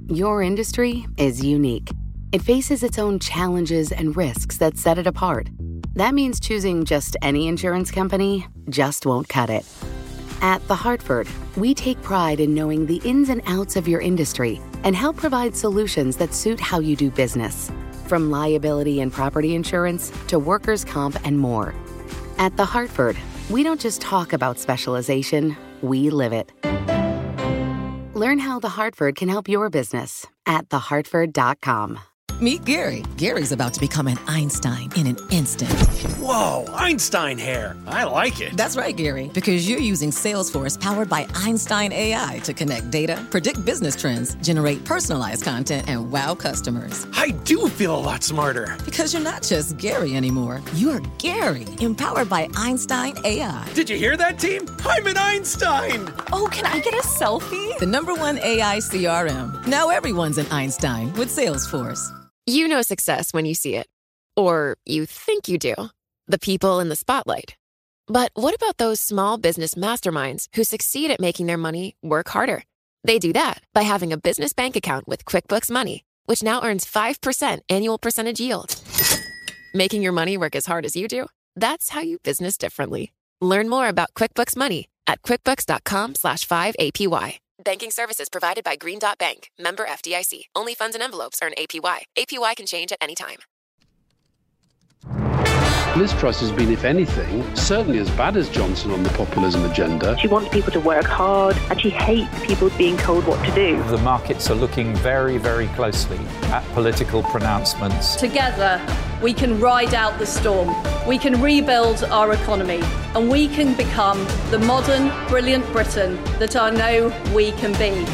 Your industry is unique. It faces its own challenges and risks that set it apart. That means choosing just any insurance company just won't cut it. At The Hartford, we take pride in knowing the ins and outs of your industry and help provide solutions that suit how you do business. From liability and property insurance to workers' comp and more. At The Hartford, we don't just talk about specialization, we live it. Learn how The Hartford can help your business at thehartford.com. Meet Gary. Gary's about to become an Einstein in an instant. Whoa, Einstein hair. I like it. That's right, Gary, because you're using Salesforce powered by Einstein AI to connect data, predict business trends, generate personalized content, and wow customers. I do feel a lot smarter. Because you're not just Gary anymore. You're Gary, empowered by Einstein AI. Did you hear that, team? I'm an Einstein. Oh, can I get a selfie? The #1 AI CRM. Now everyone's an Einstein with Salesforce. You know success when you see it. Or you think you do. The people in the spotlight. But what about those small business masterminds who succeed at making their money work harder? They do that by having a business bank account with QuickBooks Money, which now earns 5% annual percentage yield. Making your money work as hard as you do? That's how you business differently. Learn more about QuickBooks Money at quickbooks.com/5APY. Banking services provided by Green Dot Bank. Member FDIC. Only funds and envelopes earn APY. APY can change at any time. Liz Truss has been, if anything, certainly as bad as Johnson on the populism agenda. She wants people to work hard and she hates people being told what to do. The markets are looking very, very closely at political pronouncements. Together, we can ride out the storm. We can rebuild our economy and we can become the modern, brilliant Britain that I know we can be.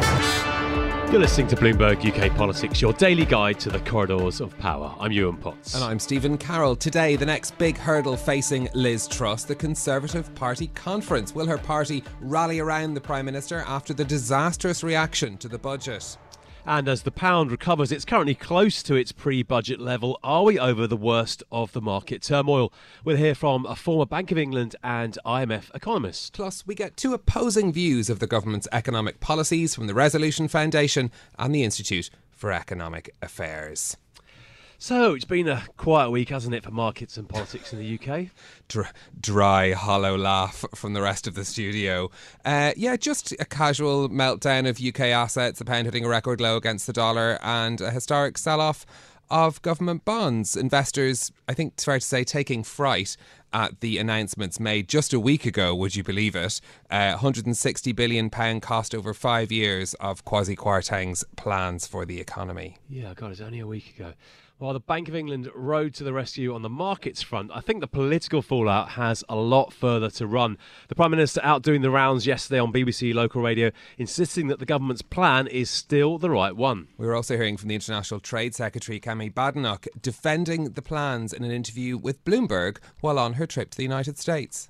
You're listening to Bloomberg UK Politics, your daily guide to the corridors of power. I'm Ewan Potts. And I'm Stephen Carroll. Today, the next big hurdle facing Liz Truss, the Conservative Party conference. Will her party rally around the Prime Minister after the disastrous reaction to the budget? And as the pound recovers, it's currently close to its pre-budget level. Are we over the worst of the market turmoil? We'll hear from a former Bank of England and IMF economist. Plus, we get two opposing views of the government's economic policies from the Resolution Foundation and the Institute for Economic Affairs. So, it's been a quiet week, hasn't it, for markets and politics in the UK? Dry, hollow laugh from the rest of the studio. Just a casual meltdown of UK assets, the pound hitting a record low against the dollar, and a historic sell-off of government bonds. Investors, I think it's fair to say, taking fright at the announcements made just a week ago, would you believe it? £160 billion cost over 5 years of Kwasi Kwarteng's plans for the economy. Yeah, God, it's only a week ago. While the Bank of England rode to the rescue on the markets front, I think the political fallout has a lot further to run. The Prime Minister out doing the rounds yesterday on BBC local radio, insisting that the government's plan is still the right one. We were also hearing from the International Trade Secretary, Kemi Badenoch, defending the plans in an interview with Bloomberg while on her trip to the United States.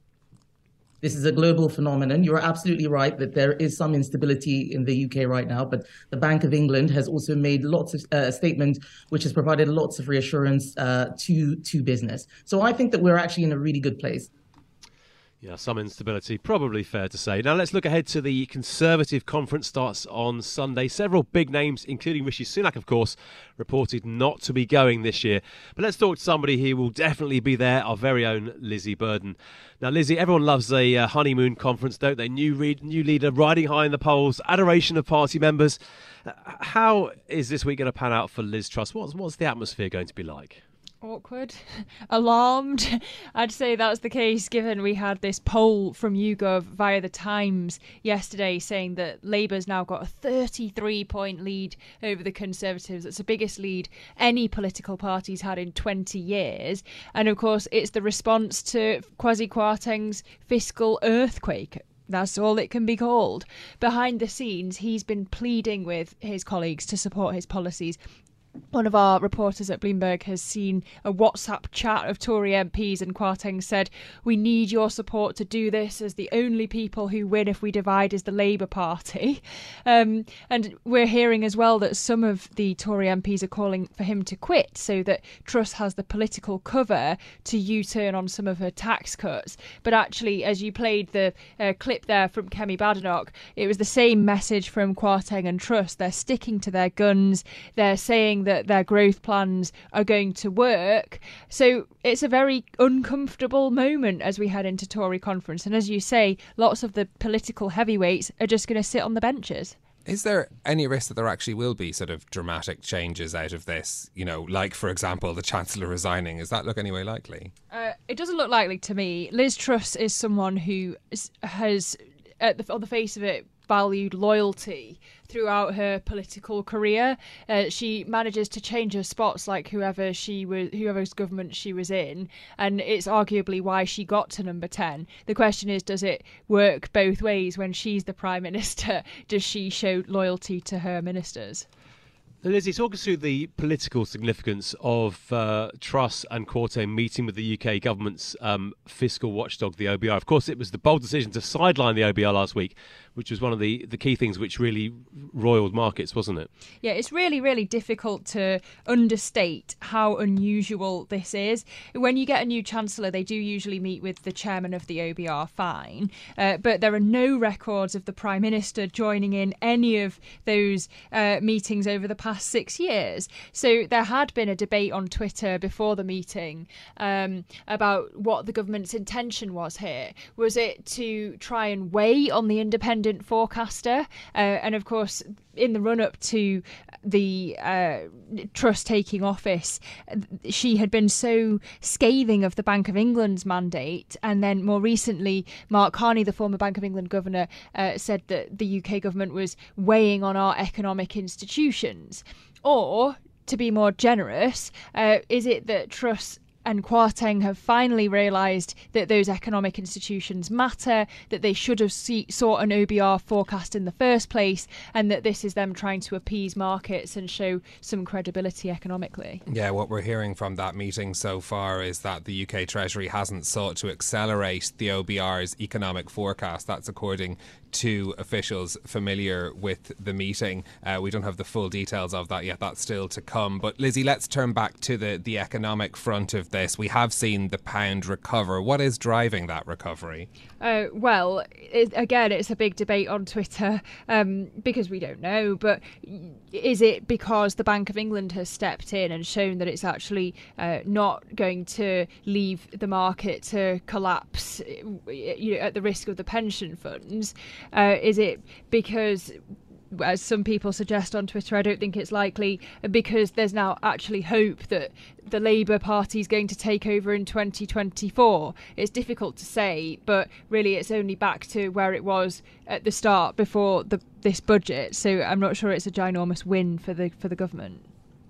This is a global phenomenon. You're absolutely right that there is some instability in the UK right now, but the Bank of England has also made lots of statements which has provided lots of reassurance to business. So I think that we're actually in a really good place. Yeah, some instability, probably fair to say. Now let's look ahead to the Conservative conference. Starts on Sunday. Several big names, including Rishi Sunak, of course, reported not to be going this year. But let's talk to somebody who will definitely be there, our very own Lizzie Burden. Now, Lizzie, everyone loves a honeymoon conference, don't they? New leader riding high in the polls, adoration of party members. How is this week going to pan out for Liz Truss? What's the atmosphere going to be like? Awkward, alarmed. I'd say that's the case given we had this poll from YouGov via the Times yesterday saying that Labour's now got a 33-point lead over the Conservatives. It's the biggest lead any political party's had in 20 years. And of course, it's the response to Kwasi Kwarteng's fiscal earthquake. That's all it can be called. Behind the scenes, he's been pleading with his colleagues to support his policies. One of our reporters at Bloomberg has seen a WhatsApp chat of Tory MPs, and Kwarteng said, "We need your support to do this, as the only people who win if we divide is the Labour Party." And we're hearing as well that some of the Tory MPs are calling for him to quit so that Truss has the political cover to U-turn on some of her tax cuts. But actually, as you played the clip there from Kemi Badenoch, it was the same message from Kwarteng and Truss. They're sticking to their guns. They're saying that their growth plans are going to work. So it's a very uncomfortable moment as we head into Tory conference. And as you say, lots of the political heavyweights are just going to sit on the benches. Is there any risk that there actually will be sort of dramatic changes out of this? You know, like, for example, the Chancellor resigning. Does that look anyway likely? It doesn't look likely to me. Liz Truss is someone who has, on the face of it, valued loyalty throughout her political career. She manages to change her spots like whoever's government she was in, and it's arguably why she got to number 10. The question is, does it work both ways? When she's the Prime Minister, does she show loyalty to her ministers? Lizzie, talk us through the political significance of Truss and Kwarteng meeting with the UK government's fiscal watchdog, the OBR. Of course, it was the bold decision to sideline the OBR last week, which was one of the key things which really roiled markets, wasn't it? Yeah, it's really, really difficult to understate how unusual this is. When you get a new Chancellor, they do usually meet with the chairman of the OBR, fine, but there are no records of the Prime Minister joining in any of those meetings over the past 6 years. So there had been a debate on Twitter before the meeting about what the government's intention was here. Was it to try and weigh on the independent forecaster? And of course, in the run-up to the Truss taking office, she had been so scathing of the Bank of England's mandate, and then more recently Mark Carney, the former Bank of England governor, said that the UK government was weighing on our economic institutions. Or, to be more generous, is it that Truss and Kwarteng have finally realised that those economic institutions matter, that they should have sought an OBR forecast in the first place, and that this is them trying to appease markets and show some credibility economically? Yeah, what we're hearing from that meeting so far is that the UK Treasury hasn't sought to accelerate the OBR's economic forecast. That's according to officials familiar with the meeting. We don't have the full details of that yet. That's still to come. But Lizzie, let's turn back to the economic front of this. We have seen the pound recover. What is driving that recovery? Well, it's a big debate on Twitter because we don't know. But is it because the Bank of England has stepped in and shown that it's actually not going to leave the market to collapse at the risk of the pension funds? Is it because, as some people suggest on Twitter, I don't think it's likely, because there's now actually hope that the Labour Party is going to take over in 2024? It's difficult to say, but really it's only back to where it was at the start before this budget. So I'm not sure it's a ginormous win for the government.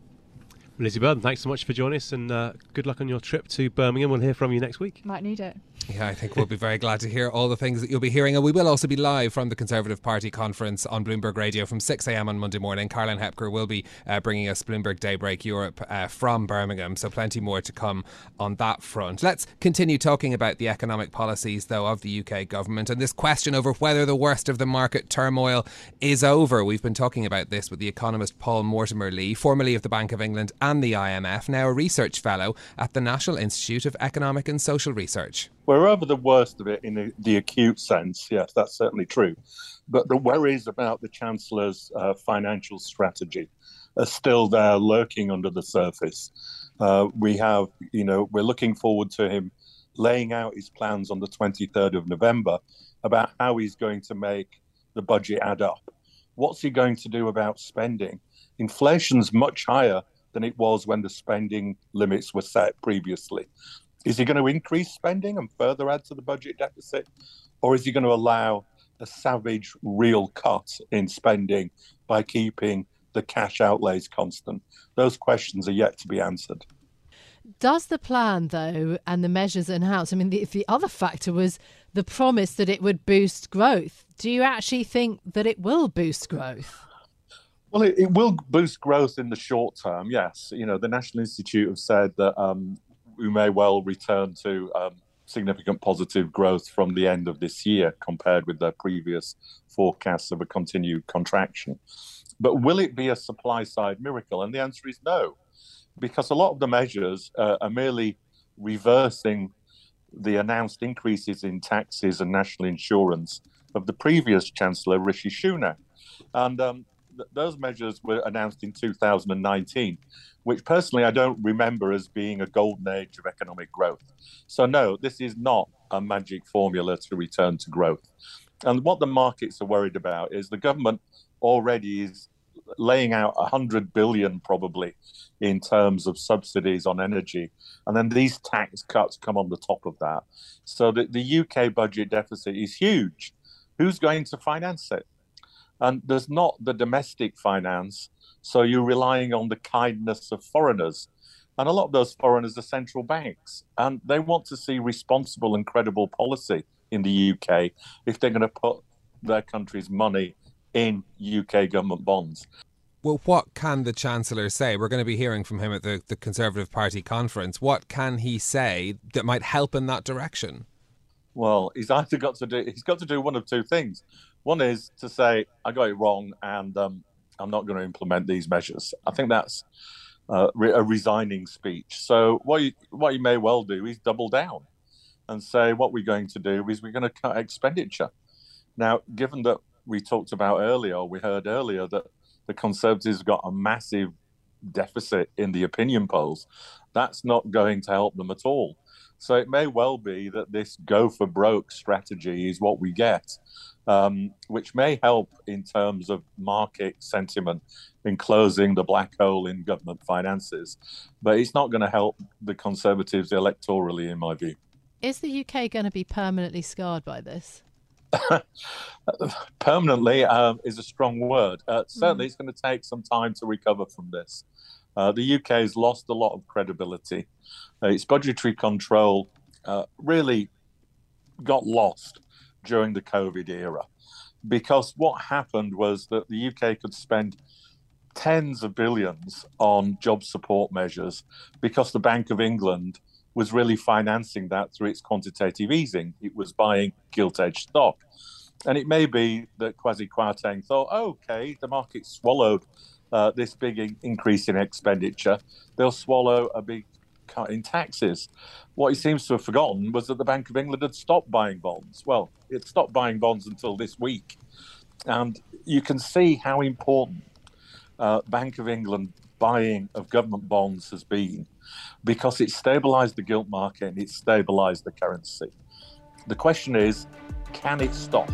Lizzie Burden, thanks so much for joining us, and good luck on your trip to Birmingham. We'll hear from you next week. Might need it. Yeah, I think we'll be very glad to hear all the things that you'll be hearing. And we will also be live from the Conservative Party conference on Bloomberg Radio from 6 a.m. on Monday morning. Caroline Hepker will be bringing us Bloomberg Daybreak Europe from Birmingham, so plenty more to come on that front. Let's continue talking about the economic policies, though, of the UK government and this question over whether the worst of the market turmoil is over. We've been talking about this with the economist Paul Mortimer-Lee, formerly of the Bank of England and the IMF, now a research fellow at the National Institute of Economic and Social Research. We're over the worst of it in the acute sense. Yes, that's certainly true. But the worries about the Chancellor's financial strategy are still there, lurking under the surface. We're looking forward to him laying out his plans on the 23rd of November about how he's going to make the budget add up. What's he going to do about spending? Inflation's much higher than it was when the spending limits were set previously. Is he going to increase spending and further add to the budget deficit? Or is he going to allow a savage real cut in spending by keeping the cash outlays constant? Those questions are yet to be answered. Does the plan, though, and the measures in-house, I mean, the other factor was the promise that it would boost growth. Do you actually think that it will boost growth? Well, it will boost growth in the short term, yes. The National Institute have said that we may well return to significant positive growth from the end of this year compared with their previous forecasts of a continued contraction. But will it be a supply-side miracle? And the answer is no, because a lot of the measures are merely reversing the announced increases in taxes and national insurance of the previous Chancellor, Rishi Sunak. And those measures were announced in 2019, which personally I don't remember as being a golden age of economic growth. So no, this is not a magic formula to return to growth. And what the markets are worried about is the government already is laying out 100 billion probably in terms of subsidies on energy. And then these tax cuts come on the top of that. So the UK budget deficit is huge. Who's going to finance it? And there's not the domestic finance, so you're relying on the kindness of foreigners. And a lot of those foreigners are central banks, and they want to see responsible and credible policy in the UK if they're going to put their country's money in UK government bonds. Well, what can the Chancellor say? We're going to be hearing from him at the Conservative Party conference. What can he say that might help in that direction? Well, he's got to do one of two things. One is to say, I got it wrong and I'm not going to implement these measures. I think that's a resigning speech. So what you may well do is double down and say what we're going to do is we're going to cut expenditure. Now, given that we heard earlier that the Conservatives got a massive deficit in the opinion polls, that's not going to help them at all. So it may well be that this go for broke strategy is what we get, which may help in terms of market sentiment in closing the black hole in government finances. But it's not going to help the Conservatives electorally, in my view. Is the UK going to be permanently scarred by this? Permanently is a strong word. Certainly it's going to take some time to recover from this. The UK has lost a lot of credibility. Its budgetary control really got lost during the COVID era, because what happened was that the UK could spend tens of billions on job support measures because the Bank of England was really financing that through its quantitative easing. It was buying gilt-edged stock. And it may be that Kwasi Kwarteng thought, okay, the market swallowed this big increase in expenditure. They'll swallow a big cut in taxes. What he seems to have forgotten was that the Bank of England had stopped buying bonds. Well, it stopped buying bonds until this week. And you can see how important Bank of England buying of government bonds has been, because it stabilised the gilt market and it stabilised the currency. The question is, can it stop?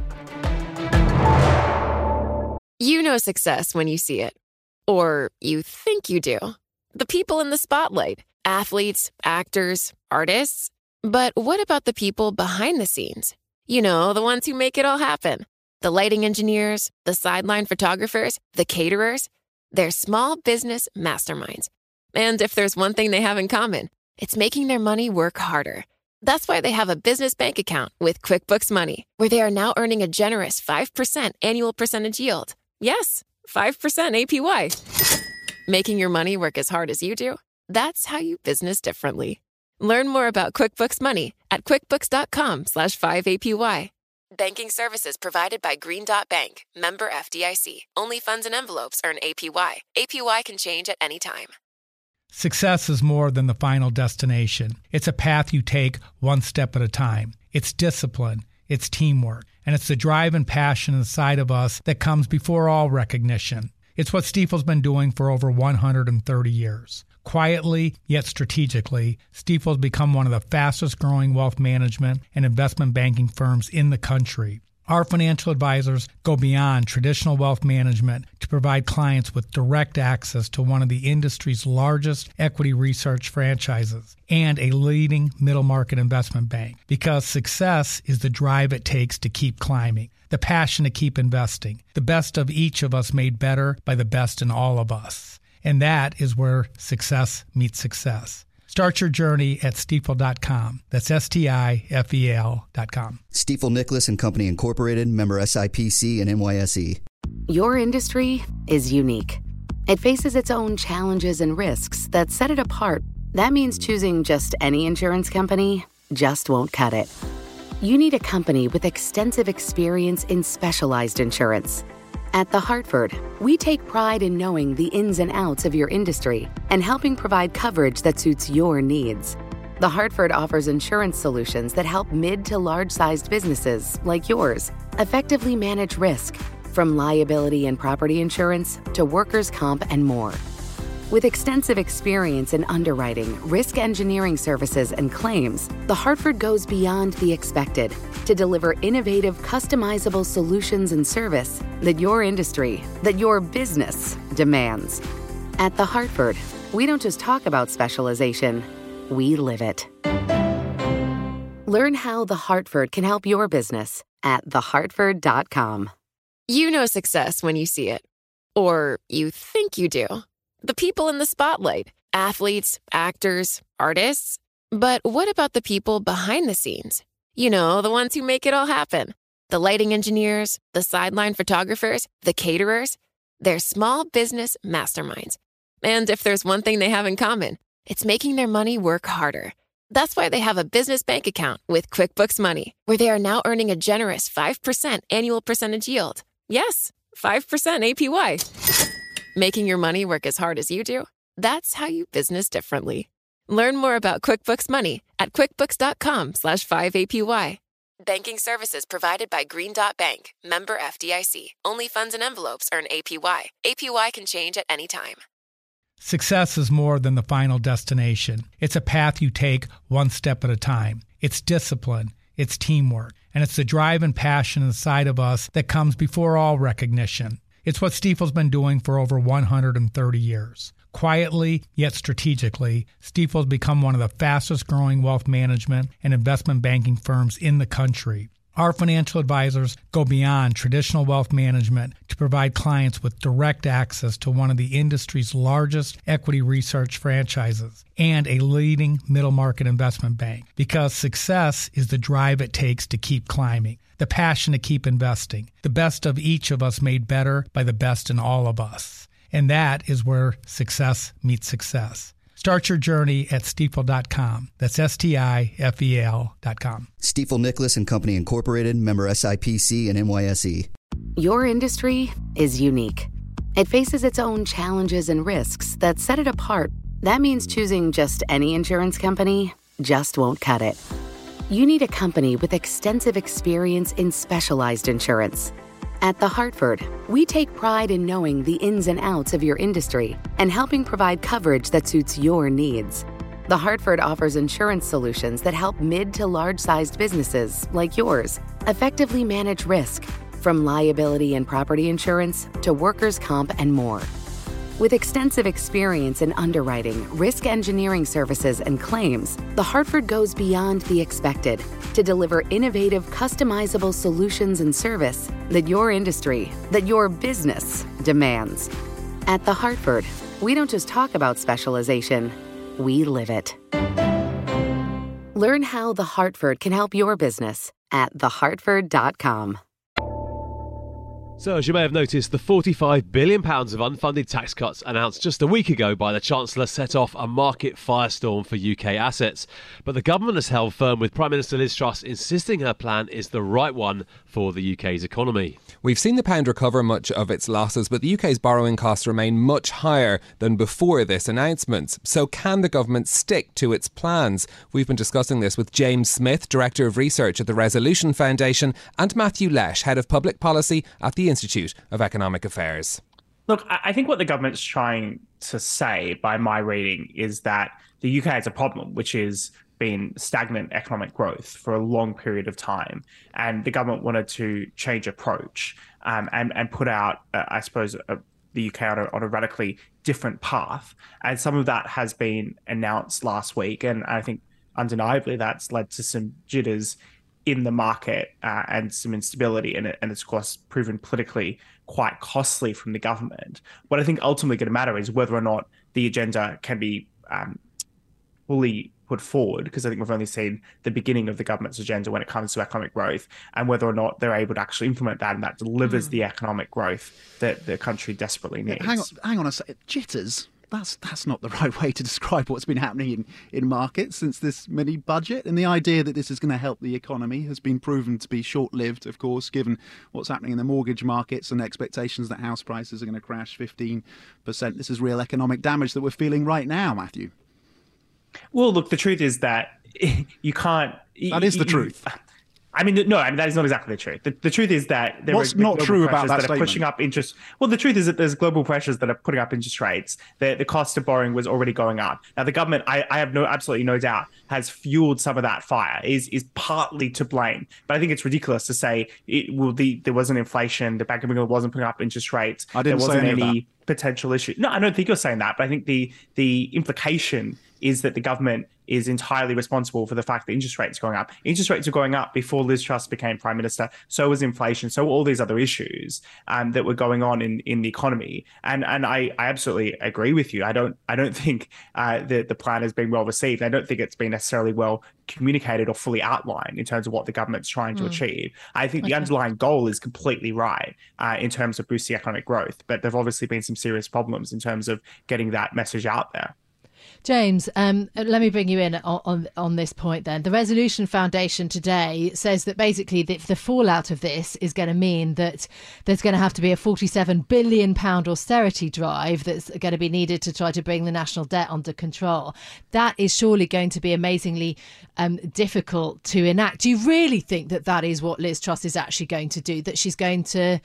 You know success when you see it. Or you think you do. The people in the spotlight. Athletes, actors, artists. But what about the people behind the scenes? You know, the ones who make it all happen. The lighting engineers, the sideline photographers, the caterers. They're small business masterminds. And if there's one thing they have in common, it's making their money work harder. That's why they have a business bank account with QuickBooks Money, where they are now earning a generous 5% annual percentage yield. Yes, 5% APY. Making your money work as hard as you do? That's how you business differently. Learn more about QuickBooks Money at quickbooks.com/5APY. Banking services provided by Green Dot Bank, member FDIC. Only funds and envelopes earn APY. APY can change at any time. Success is more than the final destination. It's a path you take one step at a time. It's discipline, it's teamwork, and it's the drive and passion inside of us that comes before all recognition. It's what Stifel's been doing for over 130 years. Quietly, yet strategically, Stifel's become one of the fastest growing wealth management and investment banking firms in the country. Our financial advisors go beyond traditional wealth management to provide clients with direct access to one of the industry's largest equity research franchises and a leading middle market investment bank, because success is the drive it takes to keep climbing, the passion to keep investing, the best of each of us made better by the best in all of us. And that is where success meets success. Start your journey at Stifel.com. That's STIFEL.com. Stifel Nicolaus and Company Incorporated, member SIPC and NYSE. Your industry is unique. It faces its own challenges and risks that set it apart. That means choosing just any insurance company just won't cut it. You need a company with extensive experience in specialized insurance. At The Hartford, we take pride in knowing the ins and outs of your industry and helping provide coverage that suits your needs. The Hartford offers insurance solutions that help mid to large-sized businesses like yours effectively manage risk, from liability and property insurance to workers' comp and more. With extensive experience in underwriting, risk engineering services, and claims, The Hartford goes beyond the expected to deliver innovative, customizable solutions and service that your industry, that your business demands. At The Hartford, we don't just talk about specialization, we live it. Learn how The Hartford can help your business at thehartford.com. You know success when you see it. Or you think you do. The people in the spotlight, athletes, actors, artists. But what about the people behind the scenes? You know, the ones who make it all happen. The lighting engineers, the sideline photographers, the caterers. They're small business masterminds. And if there's one thing they have in common, it's making their money work harder. That's why they have a business bank account with QuickBooks Money, where they are now earning a generous 5% annual percentage yield. Yes, 5% APY. Making your money work as hard as you do? That's how you business differently. Learn more about QuickBooks Money at quickbooks.com/5APY. Banking services provided by Green Dot Bank, member FDIC. Only funds and envelopes earn APY. APY can change at any time. Success is more than the final destination. It's a path you take one step at a time. It's discipline, it's teamwork, and it's the drive and passion inside of us that comes before all recognition. It's what Stifel's been doing for over 130 years. Quietly, yet strategically, Stifel's become one of the fastest growing wealth management and investment banking firms in the country. Our financial advisors go beyond traditional wealth management to provide clients with direct access to one of the industry's largest equity research franchises and a leading middle market investment bank, because success is the drive it takes to keep climbing, the passion to keep investing, the best of each of us made better by the best in all of us. And that is where success meets success. Start your journey at stifel.com. That's STIFEL.com. Stifel Nicholas and Company Incorporated, member SIPC and NYSE. Your industry is unique. It faces its own challenges and risks that set it apart. That means choosing just any insurance company just won't cut it. You need a company with extensive experience in specialized insurance. At The Hartford, we take pride in knowing the ins and outs of your industry and helping provide coverage that suits your needs. The Hartford offers insurance solutions that help mid to large-sized businesses like yours effectively manage risk, from liability and property insurance to workers' comp and more. With extensive experience in underwriting, risk engineering services, and claims, The Hartford goes beyond the expected to deliver innovative, customizable solutions and service that your industry, that your business demands. At The Hartford, we don't just talk about specialization, we live it. Learn how The Hartford can help your business at thehartford.com. So, as you may have noticed, the £45 billion of unfunded tax cuts announced just a week ago by the Chancellor set off a market firestorm for UK assets. But the government has held firm, with Prime Minister Liz Truss insisting her plan is the right one for the UK's economy. We've seen the pound recover much of its losses, but the UK's borrowing costs remain much higher than before this announcement. So can the government stick to its plans? We've been discussing this with James Smith, Director of Research at the Resolution Foundation, and Matthew Lesh, Head of Public Policy at the Institute of Economic Affairs. Look, I think what the government's trying to say, by my reading, is that the UK has a problem, which is been stagnant economic growth for a long period of time. And the government wanted to change approach and put out, I suppose, the UK on a radically different path. And some of that has been announced last week. And I think undeniably that's led to some jitters in the market and some instability. And it's, of course, proven politically quite costly from the government. What I think ultimately going to matter is whether or not the agenda can be fully put forward, because I think we've only seen the beginning of the government's agenda when it comes to economic growth, and whether or not they're able to actually implement that and that delivers the economic growth that the country desperately needs. Hang on a second. Jitters. That's not the right way to describe what's been happening in markets since this mini budget. And the idea that this is going to help the economy has been proven to be short-lived, of course, given what's happening in the mortgage markets and expectations that house prices are going to crash 15%. This is real economic damage that we're feeling right now, Matthew. Well, look, the truth is that you can't... That is the truth. I mean, that is not exactly the truth. The truth is that there What's are not true about that that statement? are pushing up interest. Well, the truth is that there's global pressures that are putting up interest rates. The cost of borrowing was already going up. Now, the government, I have absolutely no doubt, has fueled some of that fire. Is partly to blame. But I think it's ridiculous to say there wasn't inflation. The Bank of England wasn't putting up interest rates. I didn't there wasn't say any potential issue. No, I don't think you're saying that. But I think the implication is that the government is entirely responsible for the fact that interest rates are going up. Interest rates are going up before Liz Truss became Prime Minister. So was inflation. So all these other issues that were going on in the economy. And I absolutely agree with you. I don't think that the plan has been well received. I don't think it's been necessarily well communicated or fully outlined in terms of what the government's trying to achieve. I think the underlying goal is completely right in terms of boosting economic growth. But there have obviously been some serious problems in terms of getting that message out there. James, let me bring you in on this point then. The Resolution Foundation today says that basically the fallout of this is going to mean that there's going to have to be a £47 billion austerity drive that's going to be needed to try to bring the national debt under control. That is surely going to be amazingly difficult to enact. Do you really think that is what Liz Truss is actually going to do, that she's going to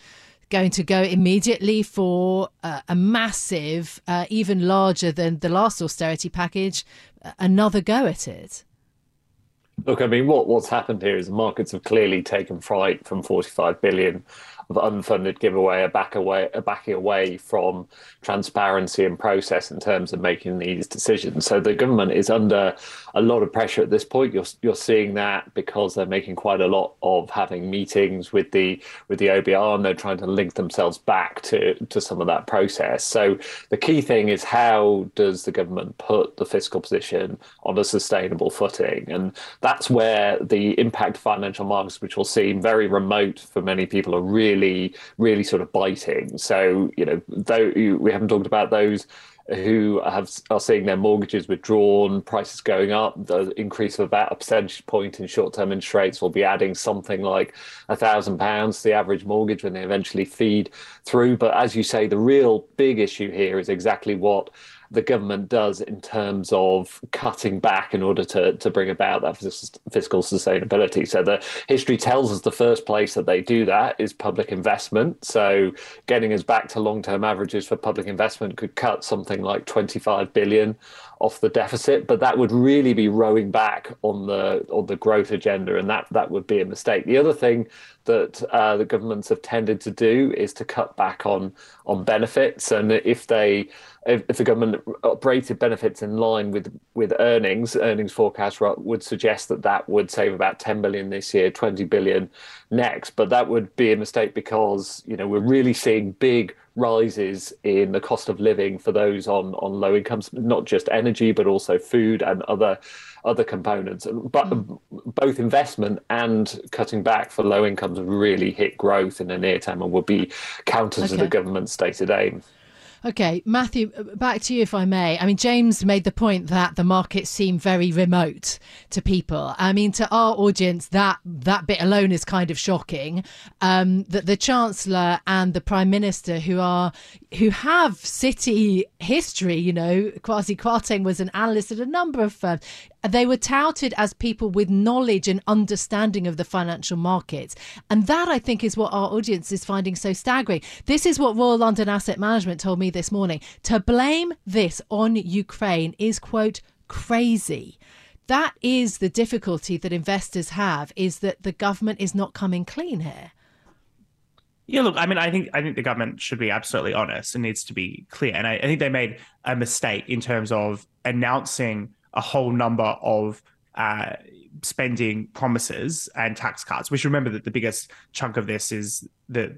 go immediately for a massive, even larger than the last austerity package, another go at it? Look, I mean, what's happened here is the markets have clearly taken fright from 45 billion of unfunded giveaway, backing away from transparency and process in terms of making these decisions. So the government is under a lot of pressure at this point. You're seeing that because they're making quite a lot of having meetings with the OBR, and they're trying to link themselves back to some of that process. So the key thing is, how does the government put the fiscal position on a sustainable footing? And that's where the impact of financial markets, which will seem very remote for many people, are really sort of biting. So, though we haven't talked about those who are seeing their mortgages withdrawn, prices going up, the increase of about a percentage point in short-term interest rates will be adding something like £1,000 to the average mortgage when they eventually feed through. But as you say, the real big issue here is exactly what the government does in terms of cutting back in order to bring about that fiscal sustainability. So the history tells us the first place that they do that is public investment. So getting us back to long-term averages for public investment could cut something like 25 billion off the deficit, but that would really be rowing back on the growth agenda, and that would be a mistake. The other thing that the governments have tended to do is to cut back on benefits, and if the government operated benefits in line with earnings forecasts would suggest that would save about 10 billion this year, 20 billion next. But that would be a mistake because we're really seeing big rises in the cost of living for those on low incomes, not just energy, but also food and other components. But both investment and cutting back for low incomes really hit growth in the near term and will be counter to the government's stated aim. Okay, Matthew, back to you if I may. I mean, James made the point that the markets seem very remote to people. I mean, to our audience, that bit alone is kind of shocking. That the Chancellor and the Prime Minister, who have city history, Kwasi Kwarteng was an analyst at a number of firms. They were touted as people with knowledge and understanding of the financial markets. And that, I think, is what our audience is finding so staggering. This is what Royal London Asset Management told me this morning. To blame this on Ukraine is, quote, crazy. That is the difficulty that investors have, is that the government is not coming clean here. Yeah, look, I mean, I think the government should be absolutely honest and needs to be clear. And I think they made a mistake in terms of announcing a whole number of spending promises and tax cuts. We should remember that the biggest chunk of this is the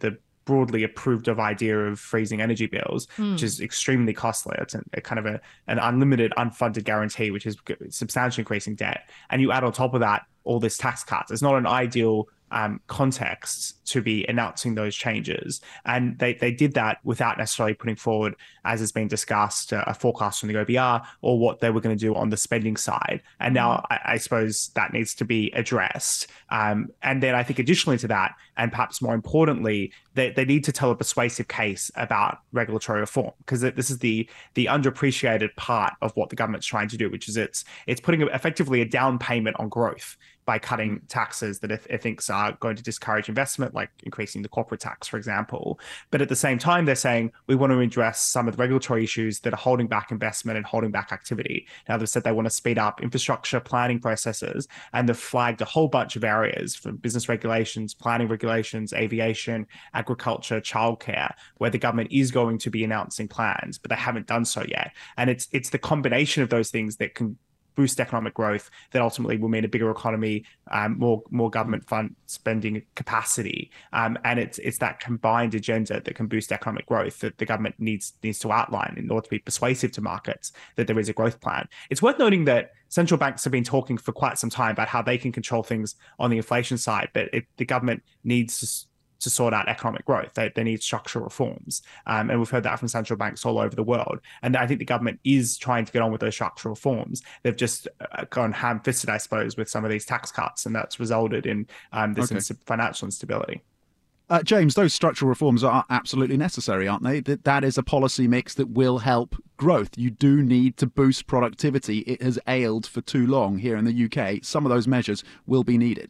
broadly approved of idea of freezing energy bills, which is extremely costly. It's a kind of an unlimited unfunded guarantee, which is substantially increasing debt. And you add on top of that all this tax cuts. It's not an ideal context to be announcing those changes. And they did that without necessarily putting forward, as has been discussed, a forecast from the OBR or what they were going to do on the spending side. And now I suppose that needs to be addressed. And then I think additionally to that, and perhaps more importantly, they need to tell a persuasive case about regulatory reform, because this is the underappreciated part of what the government's trying to do, which is it's putting effectively a down payment on growth by cutting taxes that it thinks are going to discourage investment, like increasing the corporate tax, for example. But at the same time, they're saying we want to address some of the regulatory issues that are holding back investment and holding back activity. Now, they've said they want to speed up infrastructure planning processes, and they've flagged a whole bunch of areas from business regulations, planning regulations, aviation, agriculture, childcare, where the government is going to be announcing plans, but they haven't done so yet. And it's the combination of those things that can boost economic growth that ultimately will mean a bigger economy, more government fund spending capacity, and it's that combined agenda that can boost economic growth that the government needs to outline in order to be persuasive to markets that there is a growth plan. It's worth noting that central banks have been talking for quite some time about how they can control things on the inflation side, but the government needs to sort out economic growth. They need structural reforms. And we've heard that from central banks all over the world. And I think the government is trying to get on with those structural reforms. They've just gone ham-fisted, I suppose, with some of these tax cuts, and that's resulted in this financial instability. James, those structural reforms are absolutely necessary, aren't they? That is a policy mix that will help growth. You do need to boost productivity. It has ailed for too long here in the UK. Some of those measures will be needed.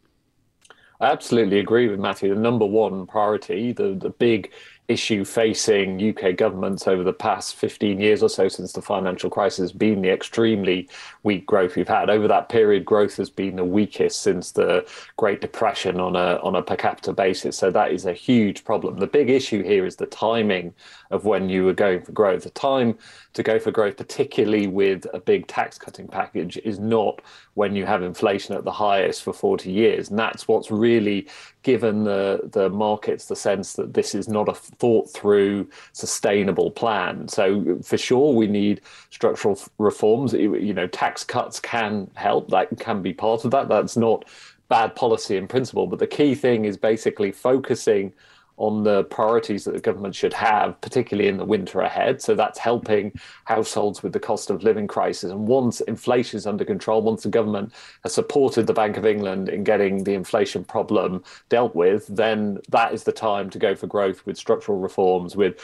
I absolutely agree with Matthew. The number one priority, the big issue facing UK governments over the past 15 years or so since the financial crisis has been the extremely weak growth we've had. Over that period, growth has been the weakest since the Great Depression on a per capita basis. So that is a huge problem. The big issue here is the timing of when you were going for growth. The time to go for growth, particularly with a big tax cutting package, is not when you have inflation at the highest for 40 years. And that's what's really given the markets the sense that this is not a thought through, sustainable plan. So for sure, we need structural reforms. Tax cuts can help. That can be part of that. That's not bad policy in principle. But the key thing is basically focusing on the priorities that the government should have, particularly in the winter ahead. So that's helping households with the cost of living crisis. And once inflation is under control, once the government has supported the Bank of England in getting the inflation problem dealt with, then that is the time to go for growth with structural reforms, with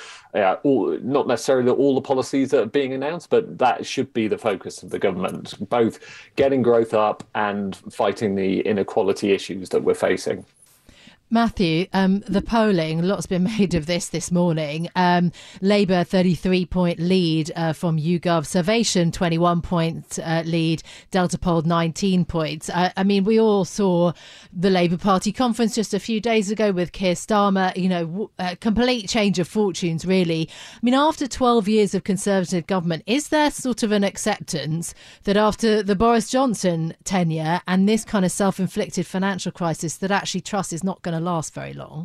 not necessarily all the policies that are being announced, but that should be the focus of the government, both getting growth up and fighting the inequality issues that we're facing. Matthew, the polling, a lot's been made of this morning. Labour 33-point lead from YouGov, Survation 21-point lead, Delta Poll 19 points. I mean, we all saw the Labour Party conference just a few days ago with Keir Starmer, a complete change of fortunes, really. I mean, after 12 years of Conservative government, is there sort of an acceptance that after the Boris Johnson tenure and this kind of self-inflicted financial crisis that actually Truss is not going to last very long?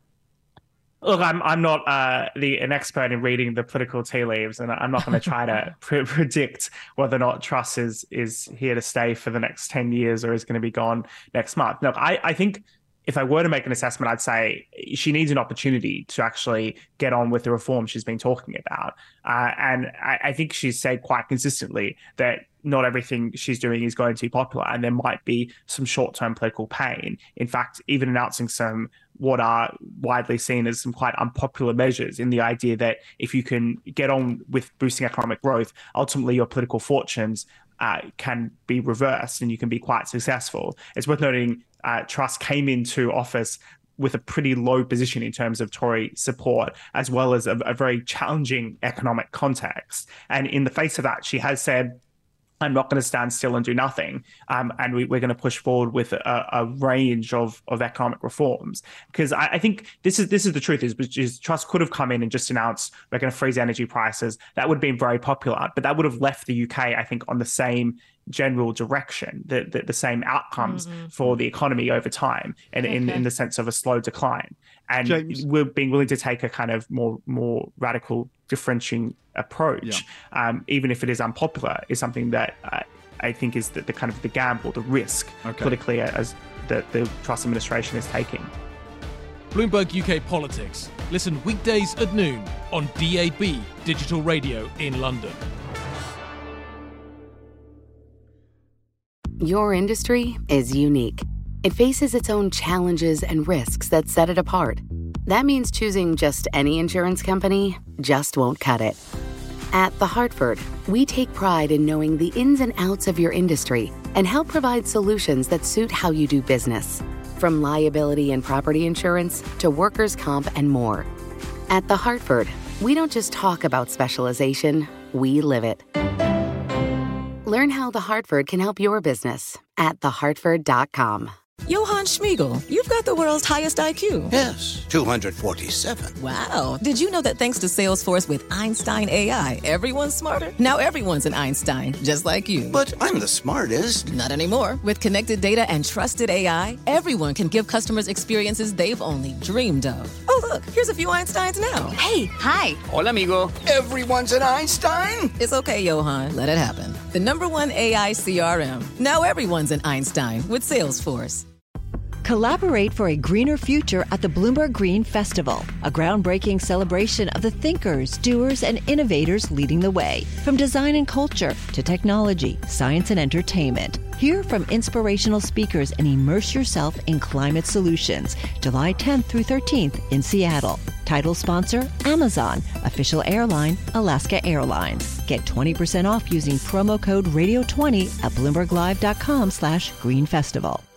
Look, I'm not an expert in reading the political tea leaves, and I'm not going to try to predict whether or not Truss is here to stay for the next 10 years or is going to be gone next month. Look, I think if I were to make an assessment, I'd say she needs an opportunity to actually get on with the reform she's been talking about. And I think she's said quite consistently that not everything she's doing is going to be popular, and there might be some short-term political pain. In fact, even announcing some what are widely seen as some quite unpopular measures, in the idea that if you can get on with boosting economic growth, ultimately your political fortunes can be reversed and you can be quite successful. It's worth noting Truss came into office with a pretty low position in terms of Tory support, as well as a very challenging economic context. And in the face of that, she has said, I'm not going to stand still and do nothing. And we're going to push forward with a range of economic reforms. Because I think this is the truth, which is Truss could have come in and just announced we're going to freeze energy prices. That would have been very popular, but that would have left the UK, I think, on the same general direction, the same outcomes for the economy over time, and in the sense of a slow decline. And James, we're being willing to take a kind of more radical differentiating approach, even if it is unpopular, is something that I think is the kind of the gamble, the risk politically as the Truss administration is taking. Bloomberg UK Politics. Listen weekdays at noon on DAB Digital Radio in London. Your industry is unique. It faces its own challenges and risks that set it apart. That means choosing just any insurance company just won't cut it. At The Hartford, we take pride in knowing the ins and outs of your industry and help provide solutions that suit how you do business. From liability and property insurance to workers' comp and more. At The Hartford, we don't just talk about specialization, we live it. Learn how The Hartford can help your business at thehartford.com. Johann Schmiegel, you've got the world's highest IQ. Yes, 247. Wow. Did you know that thanks to Salesforce with Einstein AI, everyone's smarter? Now everyone's an Einstein, just like you. But I'm the smartest. Not anymore. With connected data and trusted AI, everyone can give customers experiences they've only dreamed of. Oh, look, here's a few Einsteins now. Hey, hi. Hola, amigo. Everyone's an Einstein? It's okay, Johann. Let it happen. The #1 AI CRM. Now everyone's an Einstein with Salesforce. Collaborate for a greener future at the Bloomberg Green Festival, a groundbreaking celebration of the thinkers, doers, and innovators leading the way. From design and culture to technology, science, and entertainment. Hear from inspirational speakers and immerse yourself in climate solutions. July 10th through 13th in Seattle. Title sponsor, Amazon. Official airline, Alaska Airlines. Get 20% off using promo code radio20 at BloombergLive.com/Green Festival.